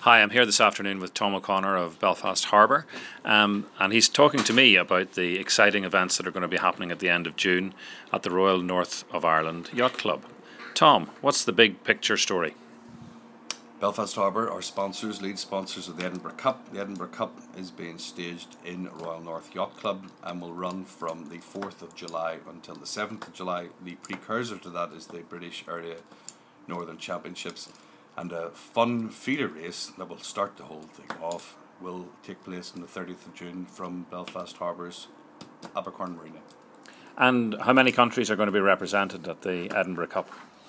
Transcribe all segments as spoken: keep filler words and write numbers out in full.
Hi, I'm here this afternoon with Tom O'Connor of Belfast Harbour, um, and he's talking to me about the exciting events that are going to be happening at the end of June at the Royal North of Ireland Yacht Club. Tom, what's the big picture story? Belfast Harbour are sponsors, lead sponsors of the Edinburgh Cup. The Edinburgh Cup is being staged in Royal North Yacht Club and will run from the fourth of July until the seventh of July. The precursor to that is the British Area Northern Championships, and a fun feeder race that will start the whole thing off will take place on the thirtieth of June from Belfast Harbour's Abercorn Marina. And how many countries are going to be represented at the Edinburgh Cup?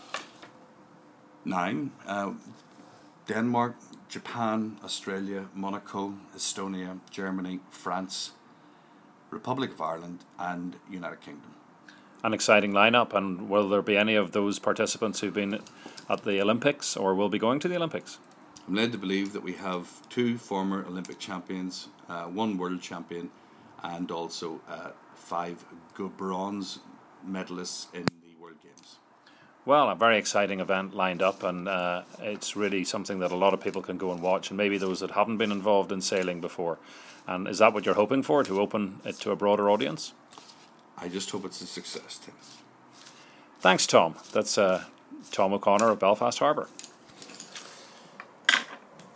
Nine. Uh, Denmark, Japan, Australia, Monaco, Estonia, Germany, France, Republic of Ireland and United Kingdom. An exciting lineup, and will there be any of those participants who've been at the Olympics or will be going to the Olympics? I'm led to believe that we have two former Olympic champions, uh, one world champion, and also uh, five bronze medalists in the World Games. Well, a very exciting event lined up, and uh, it's really something that a lot of people can go and watch, and maybe those that haven't been involved in sailing before. And is that what you're hoping for, to open it to a broader audience? I just hope it's a success, Tim. Thanks, Tom. That's uh, Tom O'Connor of Belfast Harbour.